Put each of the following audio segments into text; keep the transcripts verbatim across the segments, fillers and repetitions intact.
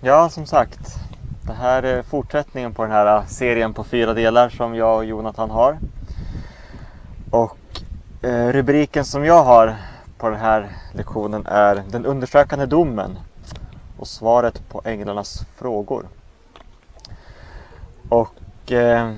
Ja, som sagt, det här är fortsättningen på den här serien på fyra delar som jag och Jonathan har. Och eh, rubriken som jag har på den här lektionen är Den undersökande domen och svaret på änglarnas frågor. Och eh,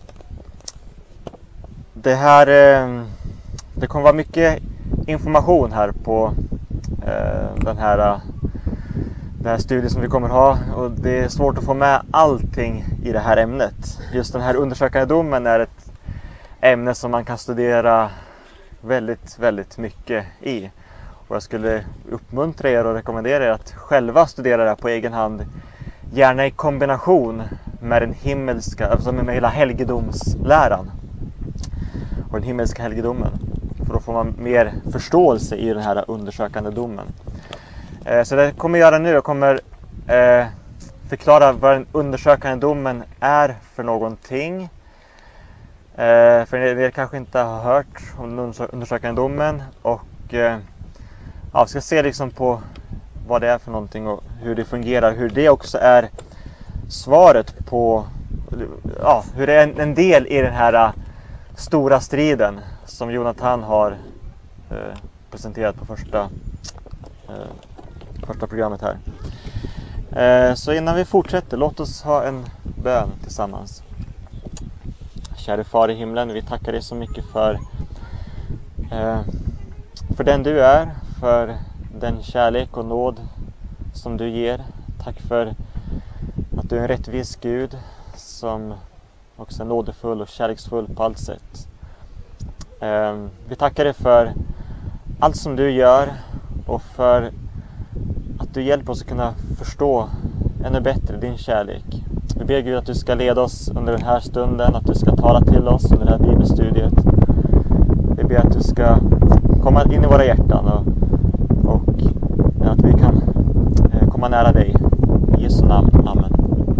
det här eh, det kommer vara mycket information här på eh, den här den här studien som vi kommer ha, och det är svårt att få med allting i det här ämnet. Just den här undersökande domen är ett ämne som man kan studera väldigt, väldigt mycket i. Och jag skulle uppmuntra er och rekommendera er att själva studera det här på egen hand. Gärna i kombination med den himmelska, alltså med hela helgedomsläran och den himmelska helgedomen. För då får man mer förståelse i den här undersökande domen. Så det jag kommer göra nu, jag kommer eh, förklara vad den undersökande domen är för någonting. Eh, för ni, ni kanske inte har hört om den undersökande domen. Och eh, ja, vi ska se liksom på vad det är för någonting och hur det fungerar. Hur det också är svaret på, ja, hur det är en, en del i den här uh, stora striden som Jonathan har eh, presenterat på första eh, första programmet här. Eh, så innan vi fortsätter, låt oss ha en bön tillsammans. Kära far i himlen, vi tackar dig så mycket för eh, för den du är, för den kärlek och nåd som du ger. Tack för att du är en rättvis Gud som också är nådefull och kärleksfull på allt sätt. Eh, vi tackar dig för allt som du gör och för att du hjälper oss att kunna förstå ännu bättre din kärlek. Vi ber Gud att du ska leda oss under den här stunden, att du ska tala till oss under det här bibelstudiet. Vi ber att du ska komma in i våra hjärtan och, och att vi kan komma nära dig. I Jesu namn. Amen.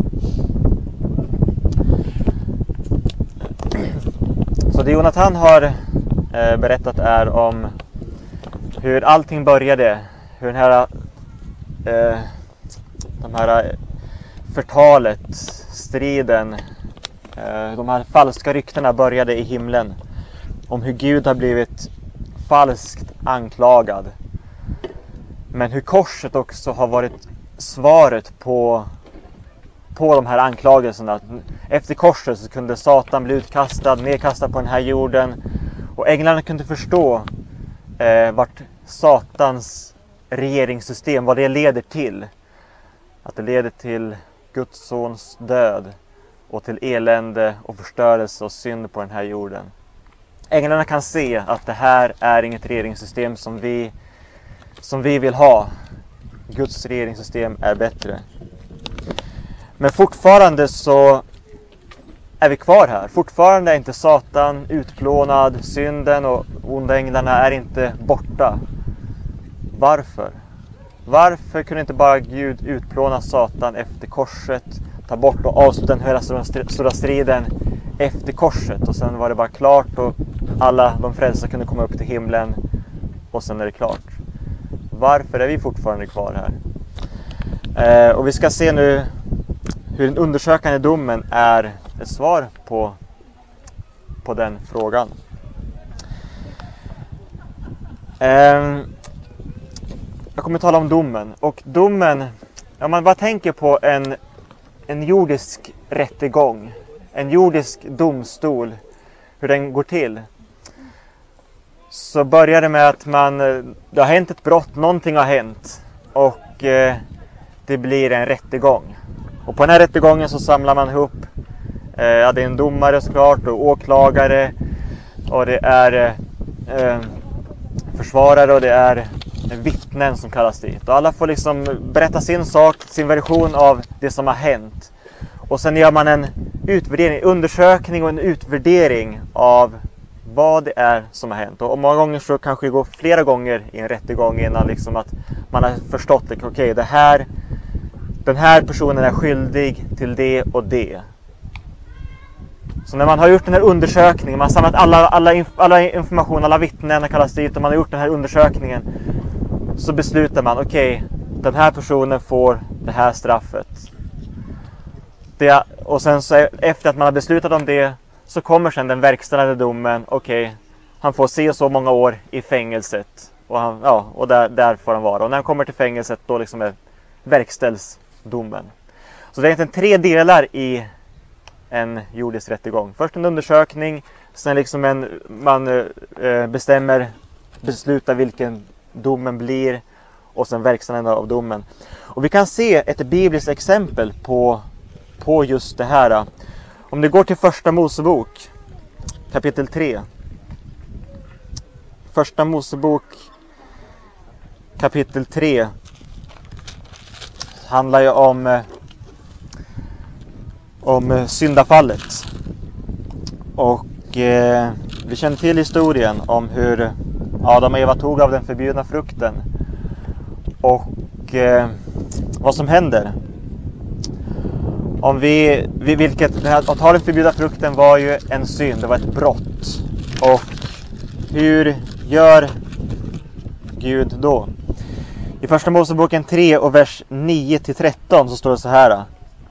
Så det Jonathan har berättat är om hur allting började, hur den här Eh, de här förtalet, striden, eh, de här falska ryktena började i himlen om hur Gud har blivit falskt anklagad. Men hur korset också har varit svaret på, på de här anklagelserna. Efter korset så kunde Satan bli utkastad, nedkastad på den här jorden, och änglarna kunde förstå eh, vart Satans regeringssystem, vad det leder till. Att det leder till Guds sons död och till elände och förstörelse och synd på den här jorden. Änglarna kan se att det här är inget regeringssystem som vi, som vi vill ha. Guds regeringssystem är bättre. Men fortfarande så är vi kvar här. Fortfarande är inte Satan utplånad, synden och onda änglarna är inte borta. Varför? Varför kunde inte bara Gud utplåna Satan efter korset, ta bort och avsluta den hela stora striden efter korset, och sen var det bara klart och alla de frälsta kunde komma upp till himlen och sen är det klart? Varför är vi fortfarande kvar här? Eh, och vi ska se nu hur den undersökande domen är ett svar på, på den frågan. Eh, Jag kommer att tala om domen. Och domen, om man bara tänker på en, en jordisk rättegång, en jordisk domstol, hur den går till. Så börjar det med att man, det har hänt ett brott, någonting har hänt. Och eh, det blir en rättegång. Och på den här rättegången så samlar man ihop, eh, ja, det är en domare såklart och åklagare. Och det är eh, försvarare och det är vittnen som kallas dit. Och alla får liksom berätta sin sak, sin version av det som har hänt. Och sen gör man en utvärdering, undersökning och en utvärdering av vad det är som har hänt. Och många gånger så kanske det går flera gånger i en rättegång innan liksom att man har förstått det. Okej, okay, det här, den här personen är skyldig till det och det. Så när man har gjort den här undersökningen, man har samlat alla, alla, alla information, alla vittnen kallas dit och man har gjort den här undersökningen, så beslutar man, okej, okay, den här personen får det här straffet. Det, och sen så efter att man har beslutat om det så kommer sen den verkställande domen. Okej, okay, han får se så många år i fängelset. Och, han, ja, och där, där får han vara. Och när han kommer till fängelset då liksom är, verkställs domen. Så det är egentligen tre delar i en jordisk rättegång. Först en undersökning. Sen liksom en, man eh, bestämmer, beslutar vilken domen blir. Och sen verkställande av domen. Och vi kan se ett bibliskt exempel på, på just det här. Om det går till första Mosebok, kapitel tre. Första Mosebok, kapitel tre. Handlar ju om, om syndafallet. Och eh, vi känner till historien om hur Adam och Eva tog av den förbjudna frukten. Och eh, vad som händer. Om vi, vi vilket att ta den förbjudna frukten var ju en synd, det var ett brott. Och hur gör Gud då? I första Moseboken tre och vers nio till tretton så står det så här.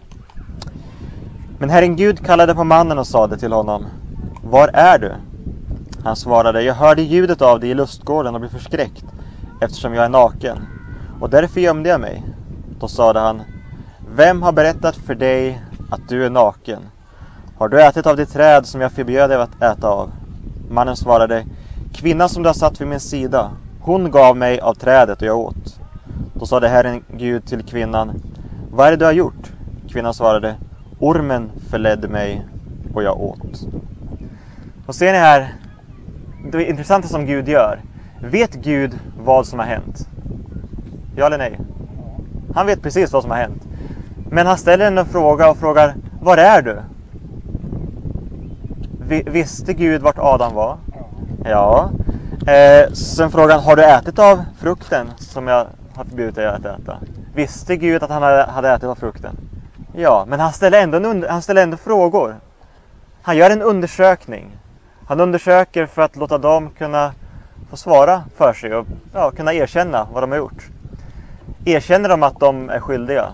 Men Herren Gud kallade på mannen och sade till honom: Var är du? Han svarade: Jag hörde ljudet av dig i lustgården och blev förskräckt, eftersom jag är naken. Och därför gömde jag mig. Då sade han: Vem har berättat för dig att du är naken? Har du ätit av det träd som jag förbjöd dig att äta av? Mannen svarade: Kvinnan som du har satt vid min sida, hon gav mig av trädet och jag åt. Då sade Herren Gud till kvinnan: Vad är det du har gjort? Kvinnan svarade: Ormen förledde mig och jag åt. Och ser ni här, det intressanta som Gud gör. Vet Gud vad som har hänt? Ja eller nej? Han vet precis vad som har hänt. Men han ställer en fråga och frågar: Var är du? Visste Gud vart Adam var? Ja. Eh, sen frågan: Har du ätit av frukten som jag har förbjudit dig att äta? Visste Gud att han hade ätit av frukten? Ja, men han ställer ändå, en, han ställer ändå frågor. Han gör en undersökning. Han undersöker för att låta dem kunna få svara för sig och ja, kunna erkänna vad de har gjort. Erkänner de att de är skyldiga?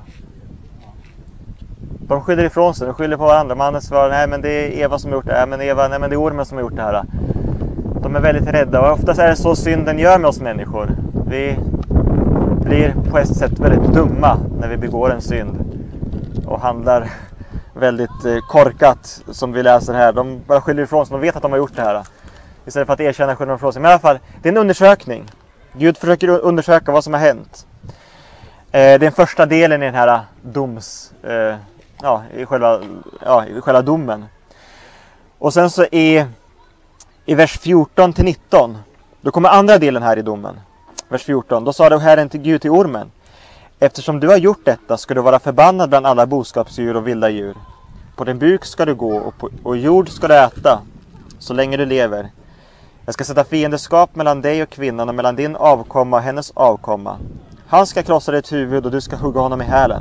De skyller ifrån sig, de skyller på varandra. Mannen svarar: Nej, men det är Eva som har gjort det här. Men Eva, nej, men det är ormen som har gjort det här. De är väldigt rädda och oftast är det så synden gör med oss människor. Vi blir på ett sätt väldigt dumma när vi begår en synd och handlar väldigt korkat, som vi läser här. De bara skyller ifrån sig, de vet att de har gjort det här. Istället för att erkänna skyller de ifrån sig. Men i alla fall, det är en undersökning. Gud försöker undersöka vad som har hänt. Det är den första delen i den här doms, ja, i själva, ja, i själva domen. Och sen så i, i vers fjorton till nitton, då kommer andra delen här i domen. Vers fjorton, då sa då Herren till Gud till ormen: Eftersom du har gjort detta ska du vara förbannad bland alla boskapsdjur och vilda djur. På din buk ska du gå och, på, och jord ska du äta så länge du lever. Jag ska sätta fiendeskap mellan dig och kvinnan och mellan din avkomma och hennes avkomma. Han ska krossa ditt huvud och du ska hugga honom i hälen.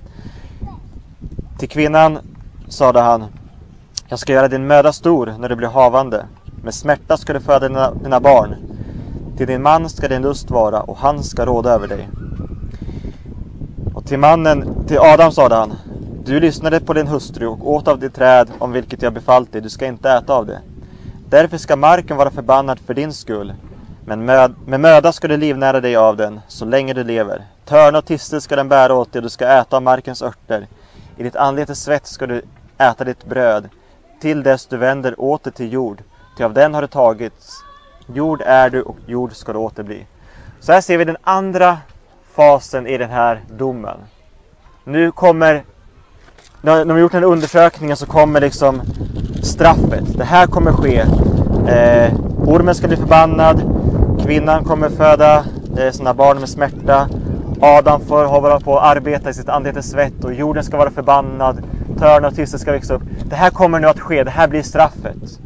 Till kvinnan sade han: Jag ska göra din möda stor när du blir havande. Med smärta ska du föda dina, dina barn. Till din man ska din lust vara och han ska råda över dig. Och till mannen, till Adam sade han: Du lyssnade på din hustru och åt av det träd om vilket jag befallt dig. Du ska inte äta av det. Därför ska marken vara förbannad för din skull. Men med, med möda ska du livnära dig av den så länge du lever. Törn och tistel ska den bära åt dig och du ska äta av markens örter. I ditt anletes svett ska du äta ditt bröd till dess du vänder åter till jord. Till av den har du tagits. Jord är du och jord ska du återbli. Så här ser vi den andra fasen i den här domen. Nu kommer, när de har gjort den här undersökningen så kommer liksom straffet. Det här kommer ske. Eh, ormen ska bli förbannad. Kvinnan kommer föda eh, sina barn med smärta. Adam får hålla på att arbeta i sitt anletes svett och jorden ska vara förbannad. Törn och tistel ska växa upp. Det här kommer nu att ske. Det här blir straffet.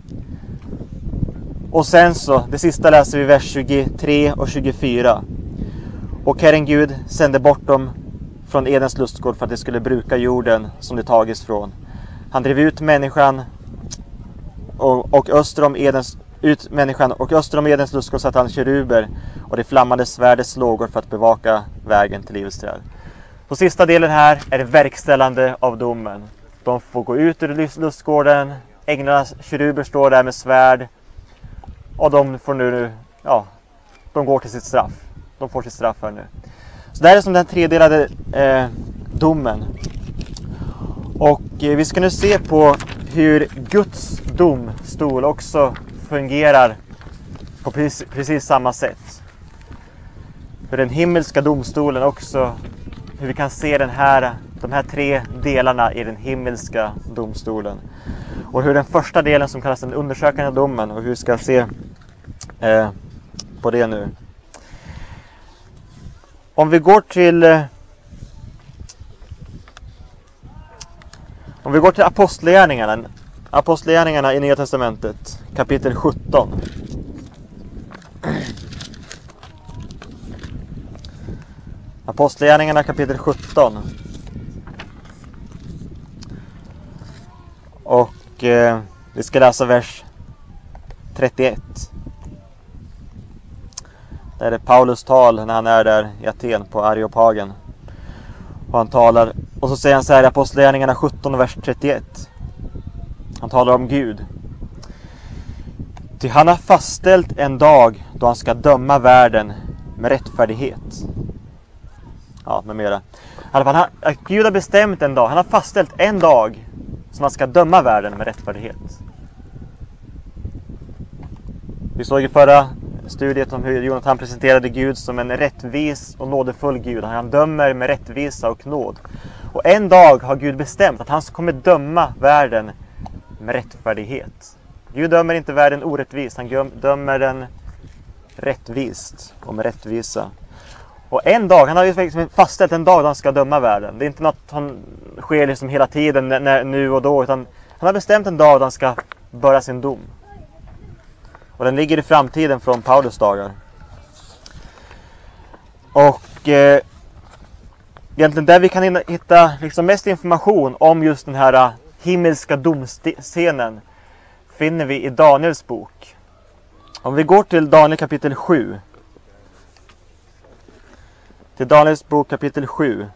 Och sen så, det sista läser vi vers tjugotre och tjugofyra. Och Herren Gud sände bort dem från Edens lustgård för att de skulle bruka jorden som det tagits från. Han drev ut människan och, och öster om Edens ut människan och öster om Edens lustgård satt han keruber och det flammande svärdets lågor för att bevaka vägen till livets träd. Så sista delen här är det verkställande av domen. De får gå ut ur lustgården. Änglarnas keruber står där med svärd. Och de får nu, ja, de går till sitt straff. De får sitt straff här nu. Så det här är som den tredelade eh, domen. Och eh, vi ska nu se på hur Guds domstol också fungerar på precis, precis samma sätt. För den himmelska domstolen också, hur vi kan se den här, de här tre delarna i den himmelska domstolen. Och hur den första delen som kallas den undersökande domen, och hur vi ska se eh, på det nu. Om vi går till eh, om vi går till apostlagärningarna, apostlagärningarna i Nya testamentet, kapitel sjutton. Apostlagärningarna kapitel sjutton. Och eh, vi ska läsa vers trettioett. Det är det Paulus tal när han är där i Aten på Areopagen. Och han talar, och så säger han så här i Apostlagärningarna sjutton, vers trettioett. Han talar om Gud. Ty han har fastställt en dag då han ska döma världen med rättfärdighet. Ja, med mera. I alla fall, han, att Gud har bestämt en dag. Han har fastställt en dag som han ska döma världen med rättfärdighet. Vi såg i förra studiet om hur Jonathan presenterade Gud som en rättvis och nådefull Gud. Han dömer med rättvisa och nåd. Och en dag har Gud bestämt att han kommer döma världen med rättfärdighet. Gud dömer inte världen orättvist. Han dömer den rättvist och med rättvisa. Och en dag, han har ju fastställt en dag då han ska döma världen. Det är inte något som sker liksom hela tiden, när, nu och då. Utan han har bestämt en dag då han ska börja sin dom. Och den ligger i framtiden från Paulus dagar. Och eh, egentligen där vi kan hitta liksom mest information om just den här himmelska domscenen finner vi i Daniels bok. Om vi går till Daniel kapitel sju. Till Daniels bok kapitel sju.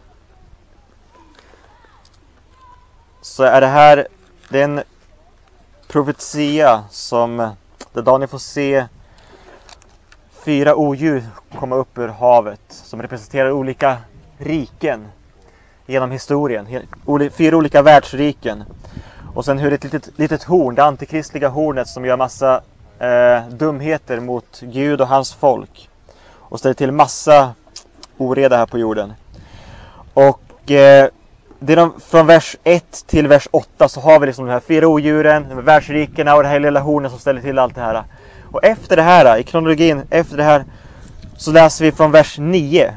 Så är det här den profetia som där Daniel får se fyra odjur komma upp ur havet som representerar olika riken genom historien. Fyra olika världsriken. Och sen hur ett litet, litet horn, det antikristliga hornet som gör massa eh, dumheter mot Gud och hans folk. Och ställer till massa oreda här på jorden. Och eh, det är de, från vers ett till vers åtta så har vi liksom de här fyra odjuren, de här världsrikena och det här lilla hornet som ställer till allt det här. Och efter det här, i kronologin, efter det här så läser vi från vers nio.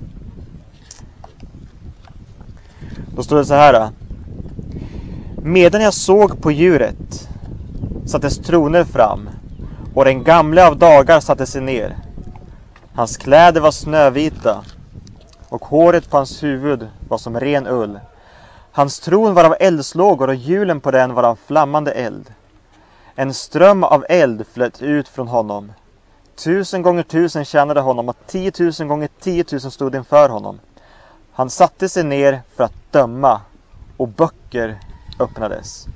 Då står det så här. Medan jag såg på djuret sattes troner fram och den gamle av dagar satte sig ner. Hans kläder var snövita och håret på hans huvud var som ren ull. Hans tron var av eldslågor och hjulen på den var av flammande eld. En ström av eld flöt ut från honom. Tusen gånger tusen tjänade honom och tiotusen gånger tiotusen stod inför honom. Han satte sig ner för att döma och böcker öppnades.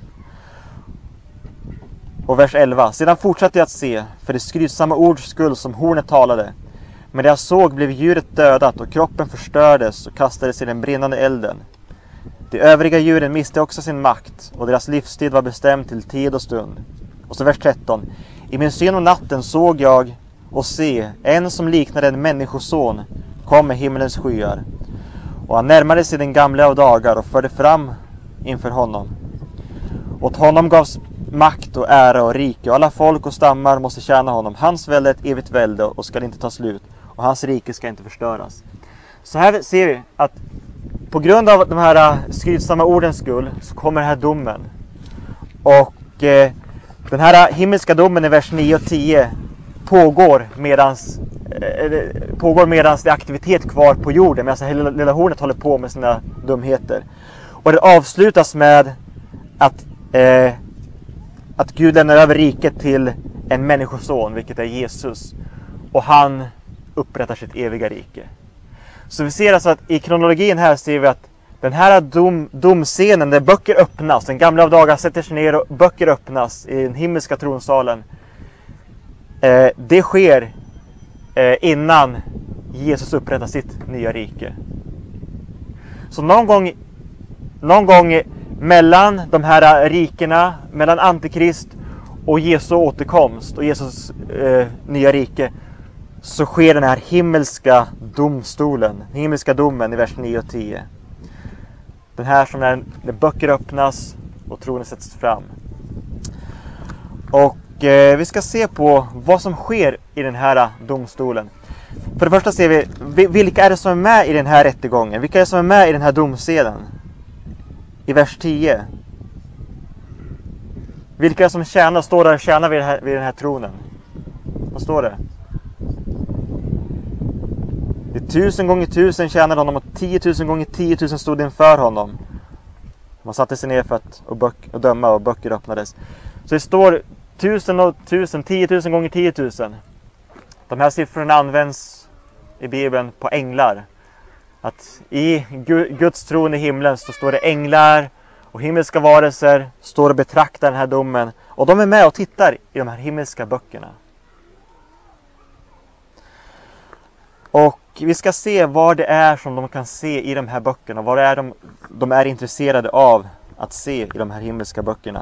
Och vers elva. Sedan fortsatte jag att se för det skrytsamma ords skull som hornet talade. Men det jag såg blev djuret dödat och kroppen förstördes och kastades i den brinnande elden. De övriga djuren miste också sin makt och deras livstid var bestämd till tid och stund. Och så vers tretton. I min syn om natten såg jag och se en som liknade en människoson kom med himmelens skyar. Och han närmade sig den gamla av dagar och förde fram inför honom. Åt honom gavs makt och ära och rike och alla folk och stammar måste tjäna honom. Hans välde är ett evigt välde och ska inte ta slut och hans rike ska inte förstöras. Så här ser vi att på grund av de här skrytsamma ordens skull så kommer den här domen. Och eh, den här himmelska domen i vers nio och tio pågår medans, eh, pågår medans det är aktivitet kvar på jorden. Medan hela lilla hornet håller på med sina dumheter. Och det avslutas med att, eh, att Gud lämnar över riket till en människoson, vilket är Jesus. Och han upprättar sitt eviga rike. Så vi ser alltså att i kronologin här ser vi att den här dom, domscenen där böcker öppnas, den gamla av dagar sätter sig ner och böcker öppnas i den himmelska tronsalen. Eh, det sker eh, innan Jesus upprättar sitt nya rike. Så någon gång, någon gång mellan de här rikena, mellan Antikrist och Jesu återkomst och Jesus eh, nya rike, så sker den här himmelska domstolen, den himmelska domen i vers nio och tio. Den här som när, när böcker öppnas och tronen sätts fram. Och eh, vi ska se på vad som sker i den här domstolen. För det första ser vi, vilka är det som är med i den här rättegången? Vilka är det som är med i den här domseden? I vers tio. Vilka är det som tjänar, står där och tjänar vid, här, vid den här tronen? Vad står det? Det är tusen gånger tusen tjänade honom och tiotusen gånger tiotusen stod inför honom. Man satte sig ner för att och, böck, och döma och böcker öppnades. Så det står tusen och tusen, tiotusen gånger tiotusen. De här siffrorna används i Bibeln på änglar. Att i Guds tron i himlen så står det änglar och himmelska varelser står och betraktar den här domen. Och de är med och tittar i de här himmelska böckerna. Och vi ska se vad det är som de kan se i de här böckerna. Vad det är de, de är intresserade av att se i de här himmelska böckerna.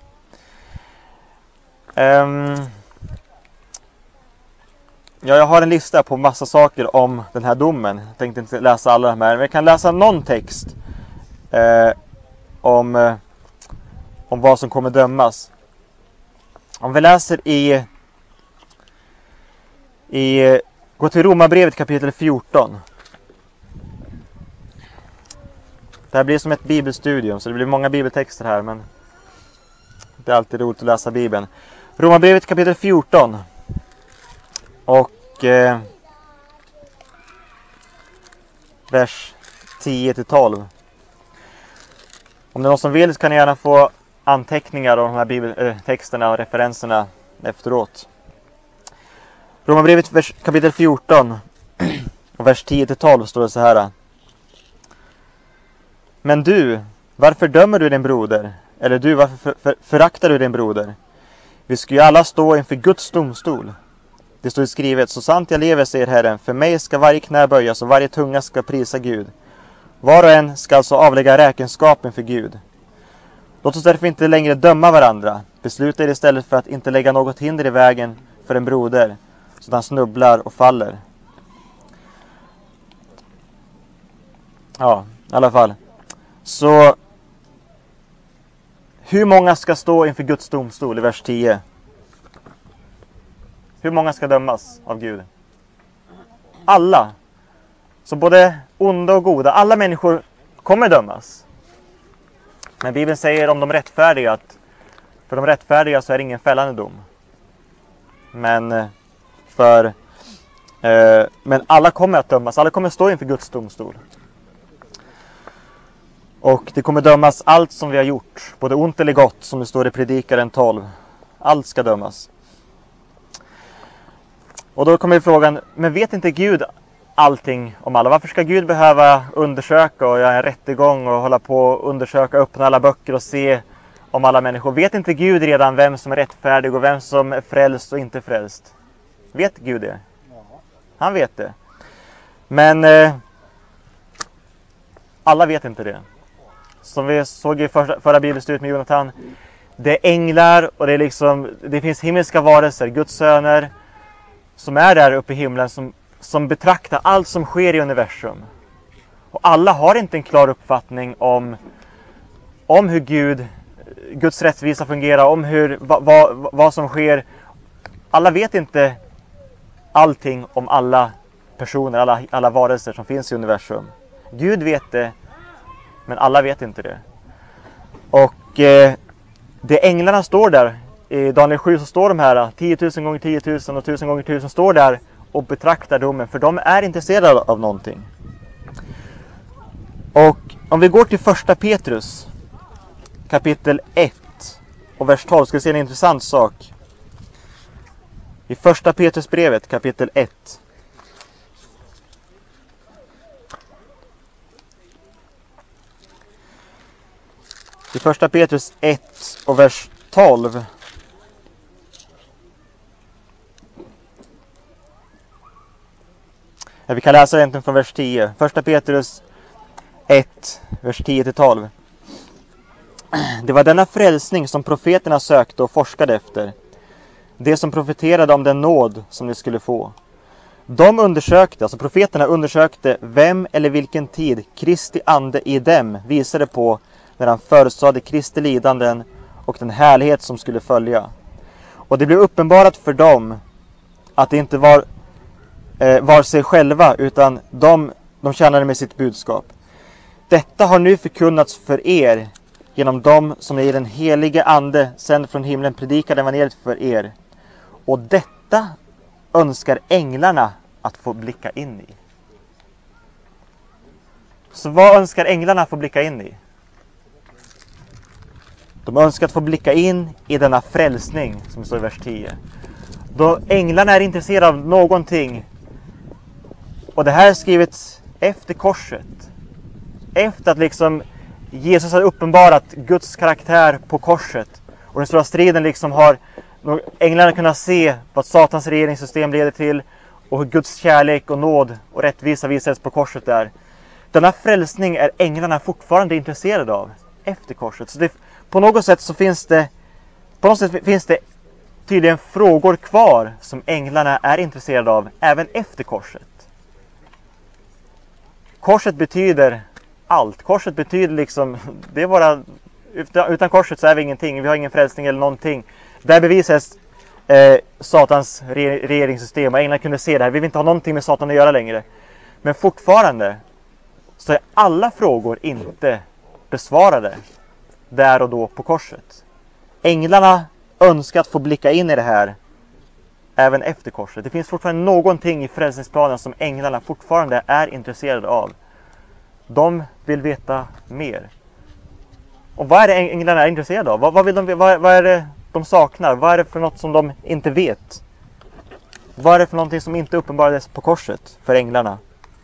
Um, ja, jag har en lista på massa saker om den här domen. Jag tänkte inte läsa alla de här. Men jag kan läsa någon text eh, om, eh, om vad som kommer dömas. Om vi läser i... i Gå till Romarbrevet kapitel fjorton. Det här blir som ett bibelstudium, så det blir många bibeltexter här, men det är alltid roligt att läsa Bibeln. Romarbrevet kapitel fjorton. Och eh, vers tio till tolv. Om det är någon som vill så kan ni gärna få anteckningar av de här bibeltexterna och referenserna efteråt. Romarbrevet vers, kapitel fjorton och vers tio till tolv står det så här. Men du, varför dömer du din broder? Eller du, varför för, för, föraktar du din broder? Vi ska ju alla stå inför Guds domstol. Det står skrivet, så sant jag lever, säger Herren, för mig ska varje knä böjas och varje tunga ska prisa Gud. Var och en ska alltså avlägga räkenskap inför Gud. Låt oss därför inte längre döma varandra. Besluta er istället för att inte lägga något hinder i vägen för en broder, så att han snubblar och faller. Ja, i alla fall. Så hur många ska stå inför Guds domstol i vers tio? Hur många ska dömas av Gud? Alla. Så både onda och goda, alla människor kommer dömas. Men Bibeln säger om de rättfärdiga att för de rättfärdiga så är det ingen fällande dom. Men för eh, men alla kommer att dömas, alla kommer att stå inför Guds domstol. Och det kommer dömas allt som vi har gjort, både ont eller gott, som det står i Predikaren tolv. Allt ska dömas. Och då kommer frågan, men vet inte Gud allting om alla? Varför ska Gud behöva undersöka och göra en rättegång och hålla på och undersöka, öppna alla böcker och se om alla människor? Vet inte Gud redan vem som är rättfärdig och vem som är frälst och inte frälst? Vet Gud det? Han vet det. Men eh, alla vet inte det. Som vi såg i förra, förra bibelstudiet med Jonathan, det är änglar och det är liksom, det finns himmelska varelser, Guds söner, som är där uppe i himlen, som, som betraktar allt som sker i universum. Och alla har inte en klar uppfattning om, om hur Gud, Guds rättvisa fungerar, om hur, va, va, vad som sker. Alla vet inte allting om alla personer, alla, alla varelser som finns i universum. Gud vet det, men alla vet inte det. Och eh, det änglarna står där, i Daniel sju så står de här tiotusen gånger tiotusen och tusen gånger tusen står där och betraktar domen, för de är intresserade av någonting. Och om vi går till första Petrus kapitel ett och vers tolv ska vi se en intressant sak. I första Petrus brevet kapitel ett I första Petrus ett och vers tolv. Vi kan läsa egentligen från vers tio. Första Petrus ett, vers tio till tolv. Det var denna frälsning som profeterna sökte och forskade efter. Det som profeterade om den nåd som de skulle få. De undersökte, alltså profeterna undersökte vem eller vilken tid Kristi ande i dem visade på när han förutsade Kristi lidanden och den härlighet som skulle följa. Och det blev uppenbarat för dem att det inte var, eh, var sig själva utan de, de tjänade med sitt budskap. Detta har nu förkunnats för er genom dem som i den helige ande sänd från himlen predikade evangeliet för er. Och detta önskar änglarna att få blicka in i. Så vad önskar änglarna att få blicka in i? De önskar att få blicka in i denna frälsning som står i vers tio. Då änglarna är intresserade av någonting. Och det här är skrivet efter korset. Efter att liksom Jesus har uppenbarat Guds karaktär på korset. Och den stora striden liksom har änglarna kunnat se vad Satans regeringssystem leder till. Och hur Guds kärlek och nåd och rättvisa visas på korset där. Denna frälsning är änglarna fortfarande intresserade av efter korset. Så det, på något sätt så finns det på något sätt finns det tydligen frågor kvar som änglarna är intresserade av även efter korset. Korset betyder allt. Korset betyder liksom, det är bara, utan, utan korset så är vi ingenting. Vi har ingen frälsning eller någonting. Där bevisas eh, Satans re, regeringssystem. Och änglarna kunde se det här. Vi vill inte ha någonting med Satan att göra längre. Men fortfarande så är alla frågor inte besvarade där och då på korset. Änglarna önskar att få blicka in i det här även efter korset. Det finns fortfarande någonting i frälsningsplanen som änglarna fortfarande är intresserade av. De vill veta mer. Och vad är det änglarna är intresserade av? Vad, vad, vill de, vad, vad är det de saknar? Vad är det för något som de inte vet? Vad är det för någonting som inte uppenbarades på korset för änglarna?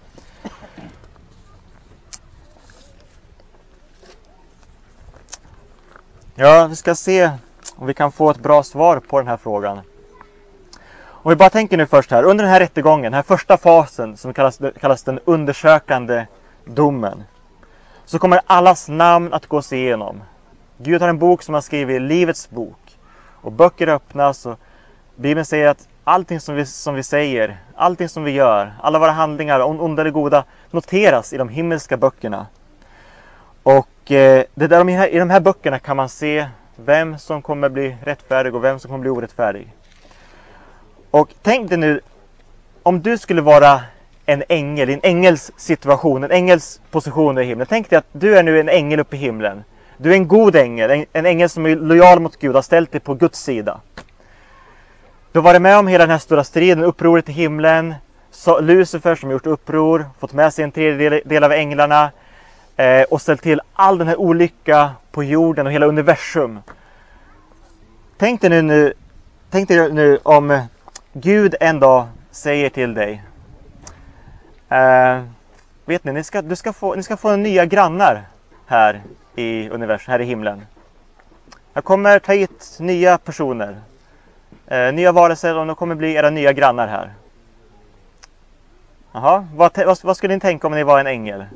Ja, vi ska se om vi kan få ett bra svar på den här frågan. Om vi bara tänker nu först här, under den här rättegången, den här första fasen som kallas, kallas den undersökande domen, så kommer allas namn att gås igenom. Gud har en bok som han skriver i livets bok. Och böcker öppnas och Bibeln säger att allting som vi, som vi säger, allting som vi gör, alla våra handlingar, onda eller goda, noteras i de himmelska böckerna. Och eh, det där, i, i de här böckerna kan man se vem som kommer bli rättfärdig och vem som kommer bli orättfärdig. Och tänk dig nu, om du skulle vara en ängel, i en ängels situation, en ängels position i himlen. Tänk dig att du är nu en ängel uppe i himlen. Du är en god ängel, en, en ängel som är lojal mot Gud, har ställt dig på Guds sida. Du har varit med om hela den här stora striden, upproret i himlen. Så Lucifer som gjort uppror, fått med sig en tredjedel del av änglarna eh, och ställt till all den här olycka på jorden och hela universum. Tänk dig nu, nu, tänk dig nu om Gud en dag säger till dig, eh, vet ni, ni ska, du ska få, ni ska få nya grannar här i universum, här i himlen. Jag kommer ta hit nya personer, eh, nya varelser, och de kommer bli era nya grannar här. Jaha, vad, vad, vad skulle ni tänka om ni var en ängel?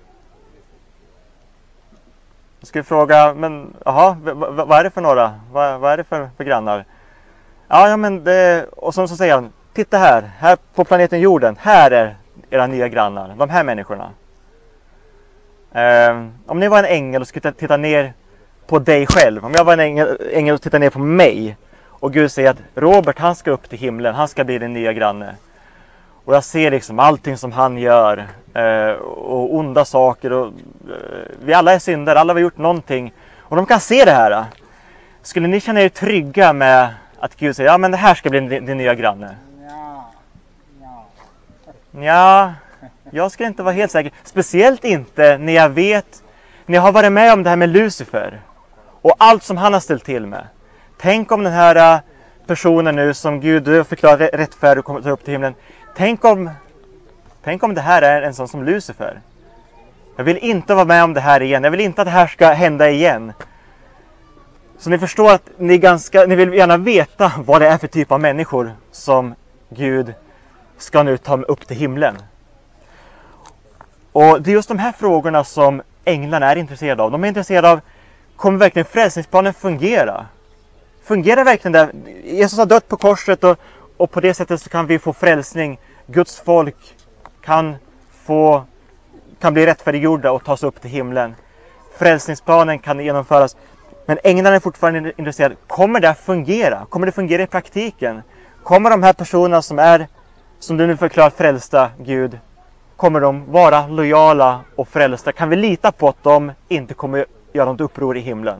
Jag skulle fråga, men jaha, vad, vad är det för några? Vad, vad är det för, för grannar? Ja, ja men det, och så, så säger han, titta här, här på planeten jorden, här är era nya grannar, de här människorna. Eh, om ni var en ängel och skulle titta ner på dig själv, om jag var en ängel, ängel och titta ner på mig, och Gud säger att Robert, han ska upp till himlen, han ska bli din nya granne. Och jag ser liksom allting som han gör, eh, och onda saker, och eh, vi alla är syndare, alla har gjort någonting, och de kan se det här. Skulle ni känna er trygga med att Gud säger, ja men det här ska bli din, din nya granne? Ja, ja. Ja, jag skulle inte vara helt säker. Speciellt inte när jag vet, när jag har varit med om det här med Lucifer och allt som han har ställt till med. Tänk om den här personen nu som Gud förklarar rättfärdig och kommer upp till himlen. Tänk om, tänk om det här är en sån som Lucifer. Jag vill inte vara med om det här igen. Jag vill inte att det här ska hända igen. Så ni förstår att ni, ganska, ni vill gärna veta vad det är för typ av människor som Gud ska nu ta upp till himlen. Och det är just de här frågorna som änglarna är intresserade av. De är intresserade av, kommer verkligen frälsningsplanen fungera? Fungerar verkligen det? Jesus har dött på korset och, och på det sättet så kan vi få frälsning. Guds folk kan, få, kan bli rättfärdiggjorda och tas upp till himlen. Frälsningsplanen kan genomföras. Men änglarna är fortfarande intresserade. Kommer det att fungera? Kommer det fungera i praktiken? Kommer de här personerna som är, som du nu förklarar frälsta, Gud, kommer de vara lojala och frälsta? Kan vi lita på att de inte kommer göra något uppror i himlen?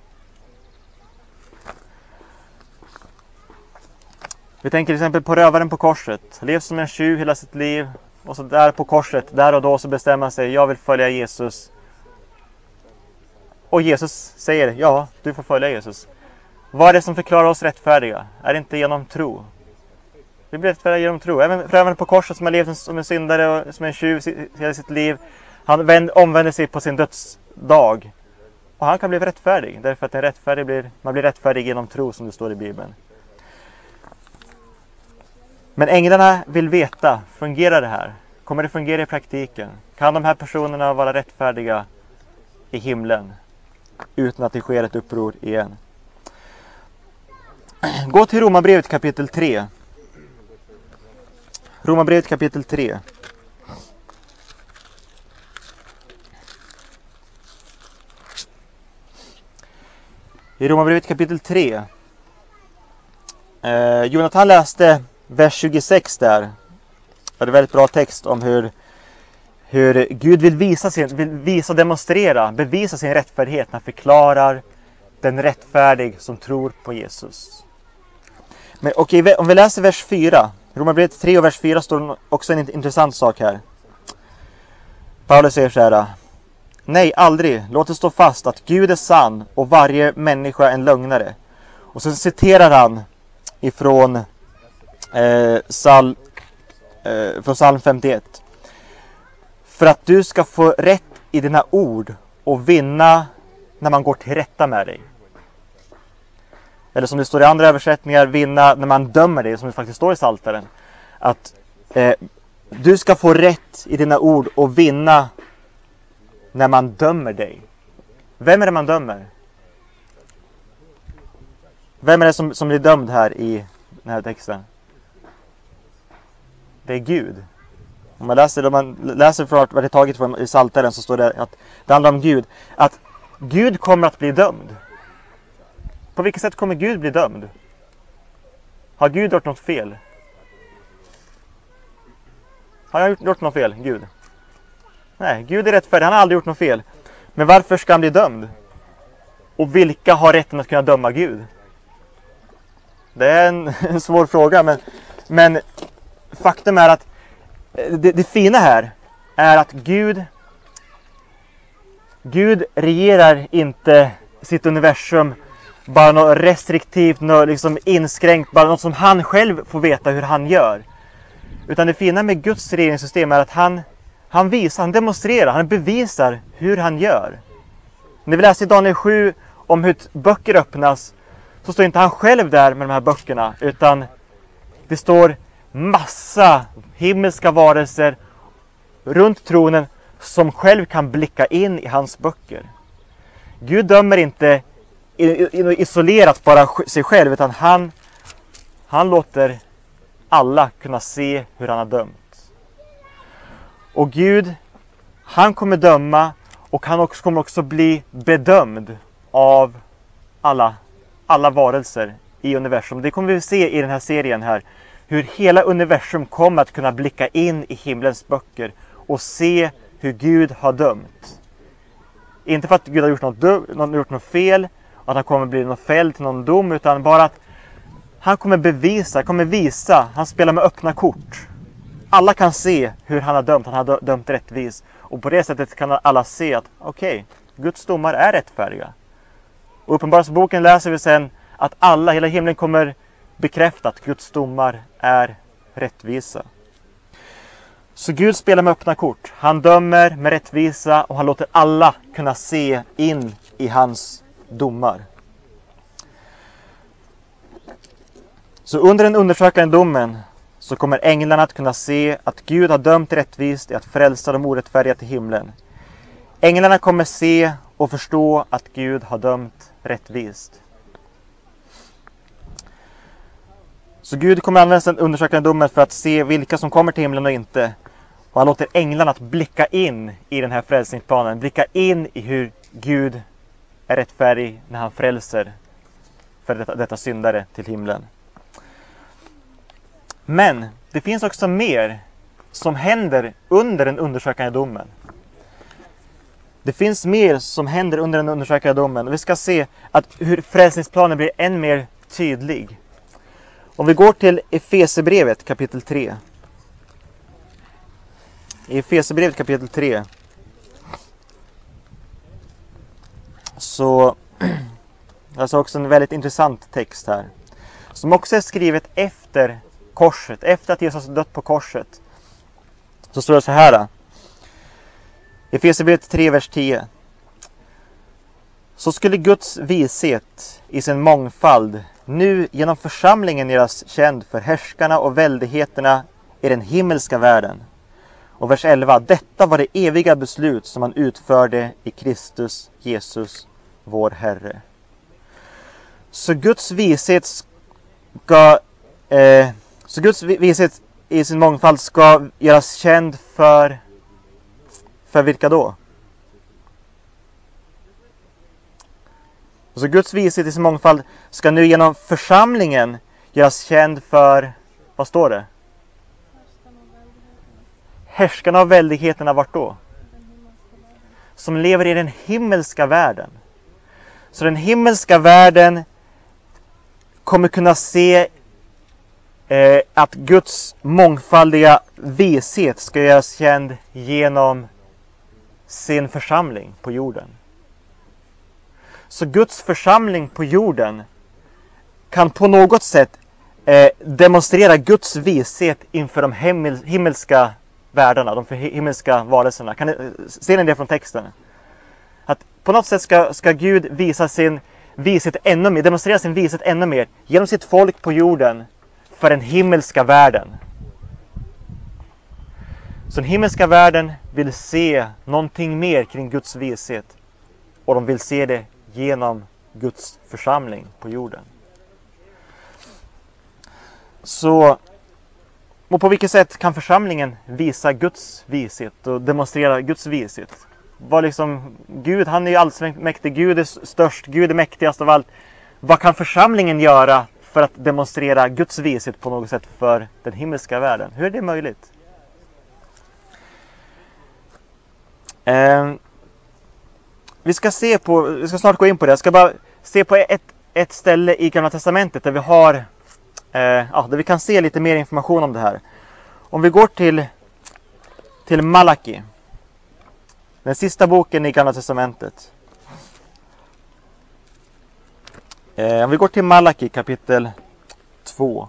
Vi tänker till exempel på rövaren på korset. Lev som en tjuv hela sitt liv. Och så där på korset, där och då så bestämmer man sig, jag vill följa Jesus. Och Jesus säger, ja, du får följa Jesus. Vad är det som förklarar oss rättfärdiga? Är det inte genom tro? Vi blir rättfärdiga genom tro. Även rövaren på korset som har levt som en syndare och som en tjuv hela sitt liv. Han vänd, omvänder sig på sin dödsdag. Och han kan bli rättfärdig. Därför att en rättfärdig blir, man blir rättfärdig genom tro, som det står i Bibeln. Men änglarna vill veta, fungerar det här? Kommer det fungera i praktiken? Kan de här personerna vara rättfärdiga i himlen utan att det sker ett uppror igen? Gå till Romarbrevet kapitel tre. Romarbrevet kapitel tre. I Romarbrevet kapitel tre. Eh, Jonathan läste vers tjugosex där. Det är en väldigt bra text om hur, hur Gud vill visa, sin, vill visa, demonstrera, bevisa sin rättfärdighet när han förklarar den rättfärdig som tror på Jesus. Men okej, om vi läser vers fyra. Romarbrevet tre och vers fyra står också en intressant sak här. Paulus säger så här: nej, aldrig. Låt det stå fast att Gud är sann och varje människa en lögnare. Och så citerar han ifrån eh, Psalm, eh, från Psalm femtioett. För att du ska få rätt i dina ord och vinna när man går till rätta med dig. Eller som det står i andra översättningar, vinna när man dömer dig, som det faktiskt står i Psaltaren. Att eh, du ska få rätt i dina ord och vinna när man dömer dig. Vem är det man dömer? Vem är det som, som blir dömd här i den här texten? Det är Gud. Om man läser, om man läser från vad det är taget från i Psaltaren, så står det att det handlar om Gud. Att Gud kommer att bli dömd. På vilket sätt kommer Gud bli dömd? Har Gud gjort något fel? Har han gjort något fel, Gud? Nej, Gud är rättfärdig. Han har aldrig gjort något fel. Men varför ska han bli dömd? Och vilka har rätten att kunna döma Gud? Det är en, en svår fråga. Men, men faktum är att det, det fina här är att Gud Gud regerar inte sitt universum bara något restriktivt, något liksom inskränkt, bara något som han själv får veta hur han gör. Utan det fina med Guds regeringssystem är att han, han visar, han demonstrerar, han bevisar hur han gör. När vi läser i Daniel sju om hur böcker öppnas, så står inte han själv där med de här böckerna, utan det står massa himmelska varelser runt tronen som själv kan blicka in i hans böcker. Gud dömer inte isolerat bara sig själv, utan han, han låter alla kunna se hur han har dömt. Och Gud, han kommer döma, och han också, kommer också bli bedömd av alla, alla varelser i universum. Det kommer vi se i den här serien här. Hur hela universum kommer att kunna blicka in i himlens böcker och se hur Gud har dömt. Inte för att Gud har gjort något, dum, gjort något fel, att han kommer bli något fälld till någon dom, utan bara att han kommer bevisa, kommer visa, han spelar med öppna kort. Alla kan se hur han har dömt, han har dömt rättvis. Och på det sättet kan alla se att okej, okay, Guds domar är rättfärdiga. Och Uppenbarelseboken läser vi sen att alla, hela himlen kommer bekräfta att Guds domar är rättvisa. Så Gud spelar med öppna kort. Han dömer med rättvisa och han låter alla kunna se in i hans domar. Så under den undersökande domen så kommer änglarna att kunna se att Gud har dömt rättvist i att frälsa de orättfärdiga till himlen. Änglarna kommer se och förstå att Gud har dömt rättvist. Så Gud kommer använda den undersökande domen för att se vilka som kommer till himlen och inte. Och han låter änglarna att blicka in i den här frälsningsplanen. Blicka in i hur Gud är rättfärdig när han frälser för detta, detta syndare till himlen. Men det finns också mer som händer under den undersökande domen. Det finns mer som händer under den undersökande domen. Och vi ska se att hur frälsningsplanen blir än mer tydlig. Om vi går till Efesierbrevet kapitel tre. I Efesierbrevet kapitel tre så alltså också en väldigt intressant text här. Som också är skrivet efter korset, efter att Jesus har dött på korset. Så står det så här. Efesierbrevet tre, vers tio. Så skulle Guds vishet i sin mångfald nu genom församlingen göras känd för härskarna och väldigheterna i den himmelska världen. Och vers elva. Detta var det eviga beslut som han utförde i Kristus Jesus, vår Herre. Så Guds vishet ska eh, så Guds vishet i sin mångfald ska göras känd för för vilka då? Så Guds vishet i sin mångfald ska nu genom församlingen göras känd för, vad står det? Härskarna av väldigheterna, vart då? Som lever i den himmelska världen. Så den himmelska världen kommer kunna se eh, att Guds mångfaldiga vishet ska göras känd genom sin församling på jorden. Så Guds församling på jorden kan på något sätt eh, demonstrera Guds vishet inför de himmel, himmelska världarna, de himmelska varelserna. Kan ni, ser ni det från texten? Att på något sätt ska, ska Gud visa sin vishet ännu mer, demonstrera sin vishet ännu mer genom sitt folk på jorden för den himmelska världen. Så den himmelska världen vill se någonting mer kring Guds vishet. Och de vill se det genom Guds församling på jorden. Så, och på vilket sätt kan församlingen visa Guds vishet och demonstrera Guds vishet? Vad liksom, Gud, han är ju allsmäktig, Gud är störst, Gud är mäktigast av allt. Vad kan församlingen göra för att demonstrera Guds vishet på något sätt för den himmelska världen? Hur är det möjligt? Eh, vi ska se på, vi ska snart gå in på det. Jag ska bara se på ett, ett ställe i Gamla testamentet där vi har, eh, ja, där vi kan se lite mer information om det här. Om vi går till, till Malaki, den sista boken i Gamla testamentet. Eh, om vi går till Malaki kapitel två.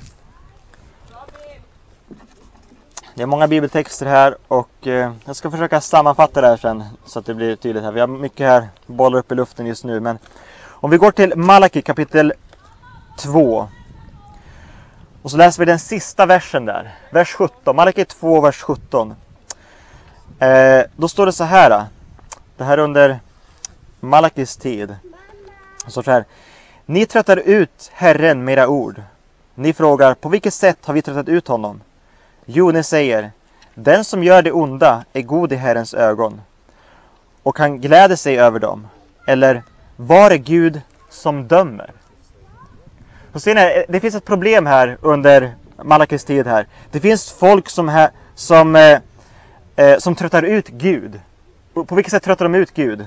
Det är många bibeltexter här och eh, jag ska försöka sammanfatta det här sen så att det blir tydligt här. Vi har mycket här bollar upp i luften just nu, men om vi går till Malaki kapitel två och så läser vi den sista versen där, vers sjutton, Malaki två, vers sjutton. Eh, då står det så här, det här under Malakis tid. Det står så här: ni tröttar ut Herren med era ord. Ni frågar, på vilket sätt har vi tröttat ut honom? Jo, ni säger, den som gör det onda är god i Herrens ögon och han gläder sig över dem. Eller, var är Gud som dömer? Så ser ni, det finns ett problem här under Malakis tid här. Det finns folk som, här, som, eh, eh, som tröttar ut Gud. På vilket sätt tröttar de ut Gud?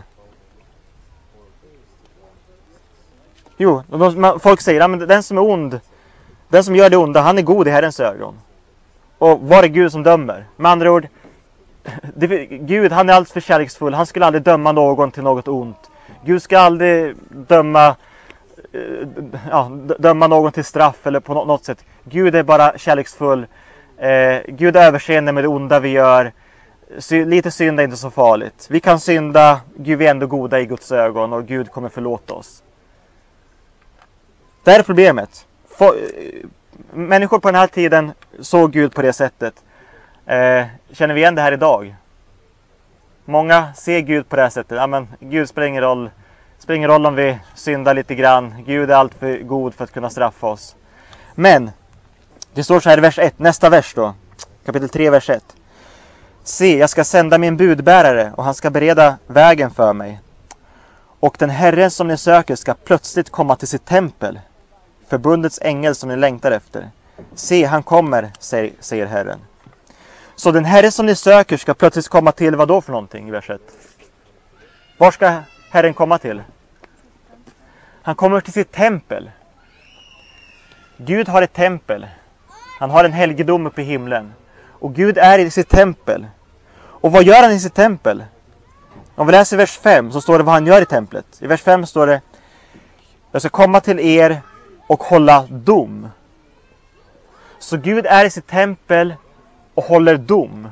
Jo, de, folk säger, ja, men den som är ond, den som gör det onda, han är god i Herrens ögon. Och var är Gud som dömer? Med andra ord, det, Gud, han är alldeles för kärleksfull. Han skulle aldrig döma någon till något ont. Gud ska aldrig döma, ja, döma någon till straff eller på något sätt. Gud är bara kärleksfull. Eh, Gud har överseende med det onda vi gör. Sy- lite synd är inte så farligt. Vi kan synda, Gud är ändå goda i Guds ögon och Gud kommer förlåta oss. Det är problemet. Få- människor på den här tiden såg Gud på det sättet. Eh, känner vi igen det här idag? Många ser Gud på det här sättet. Ja, men Gud spelar ingen roll. Spelar ingen roll om vi syndar lite grann. Gud är allt för god för att kunna straffa oss. Men det står så här i vers ett, nästa vers då. Kapitel tre, vers ett. Se, jag ska sända min budbärare och han ska bereda vägen för mig. Och den Herren som ni söker ska plötsligt komma till sitt tempel. Förbundets ängel som ni längtar efter. Se, han kommer, säger, säger Herren. Så den Herre som ni söker ska plötsligt komma till vad då för någonting i vers ett? Var ska Herren komma till? Han kommer till sitt tempel. Gud har ett tempel. Han har en helgedom uppe i himlen. Och Gud är i sitt tempel. Och vad gör han i sitt tempel? Om vi läser vers fem så står det vad han gör i templet. I vers fem står det: jag ska komma till er och hålla dom. Så Gud är i sitt tempel och håller dom.